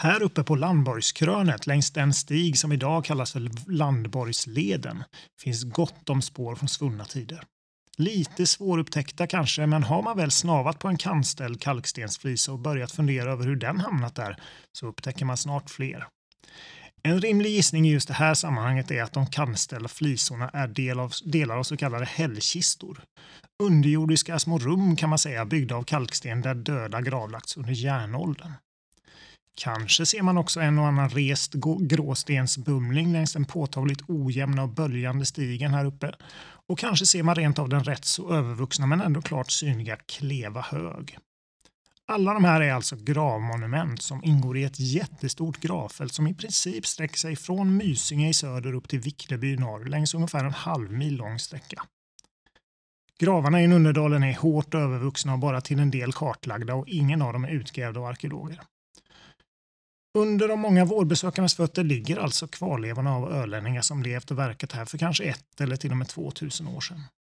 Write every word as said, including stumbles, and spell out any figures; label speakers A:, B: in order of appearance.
A: Här uppe på Landborgskrönet längs den stig som idag kallas för Landborgsleden finns gott om spår från svunna tider. Lite svårupptäckta kanske, men har man väl snavat på en kantställd kalkstensflisa och börjat fundera över hur den hamnat där så upptäcker man snart fler. En rimlig gissning i just det här sammanhanget är att de kantställda flisorna är del av, delar av så kallade hällkistor. Underjordiska små rum kan man säga, byggda av kalksten där döda gravlagts under järnåldern. Kanske ser man också en och annan rest gråstensbumling längs den påtagligt ojämna och böljande stigen här uppe. Och kanske ser man rent av den rätt så övervuxna men ändå klart synliga Kleva hög. Alla de här är alltså gravmonument som ingår i ett jättestort gravfält som i princip sträcker sig från Mysinge i söder upp till Vickleby i norr längs ungefär en halv mil lång sträcka. Gravarna i Nunnedalen är hårt övervuxna och bara till en del kartlagda och ingen av dem är utgrävda av arkeologer. Under de många vårdbesökarnas fötter ligger alltså kvarlevorna av ölänningar som levt och verkat här för kanske ett eller till och med tvåtusen år sedan.